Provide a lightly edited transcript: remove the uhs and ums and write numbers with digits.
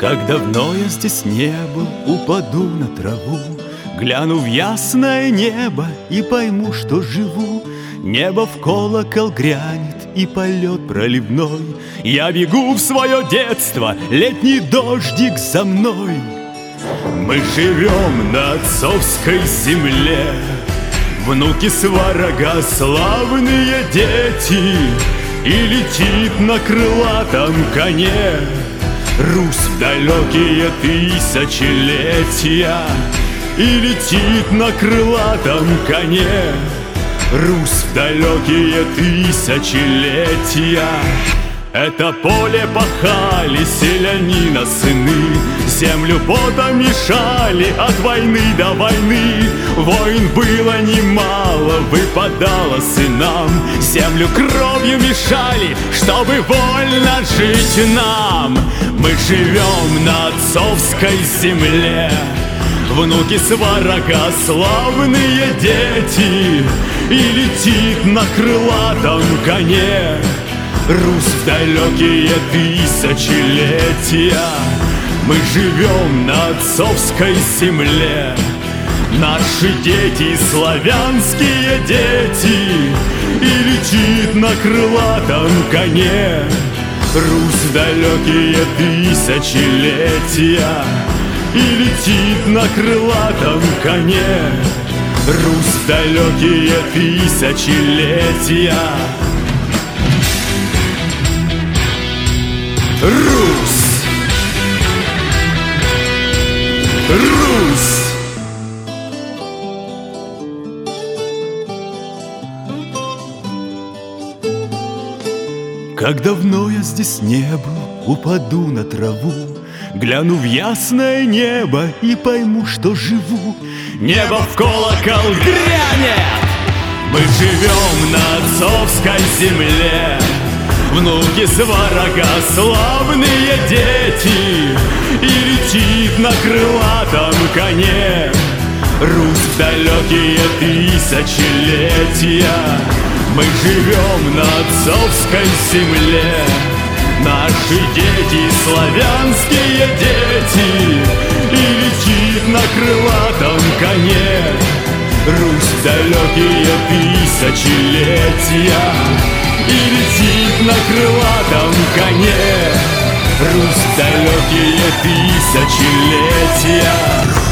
Как давно я здесь не был, упаду на траву, гляну в ясное небо и пойму, что живу. Небо в колокол грянет и полет проливной. Я бегу в свое детство, летний дождик за мной. Мы живем на отцовской земле, внуки сварога, славные дети. И летит на крылатом коне Русь в далекие тысячелетия. И летит на крылатом коне Русь в далекие тысячелетия. Это поле пахали селянина сыны, землю потом мешали от войны до войны. Войн было немало, выпадало сынам, землю кровью мешали, чтобы вольно жить нам. Мы живем на отцовской земле, внуки сварога, славные дети. И летит на крылатом коне Русь в далекие тысячелетия. Мы живем на отцовской земле, наши дети, славянские дети. И летит на крылатом коне Русь в далекие тысячелетия. И летит на крылатом коне Русь в далекие тысячелетия. Русь! Русь! Как давно я здесь не был, упаду на траву, гляну в ясное небо и пойму, что живу. Небо в колокол грянет, мы живем на отцовской земле, внуки сварога, славные дети. И летит на крылатом коне Русь в далекие тысячелетия. Мы живем на отцовской земле, наши дети, славянские дети. И летит на крылатом коне Русь в далекие тысячелетия. И летит на крылатом коне Русь в далекие тысячелетия.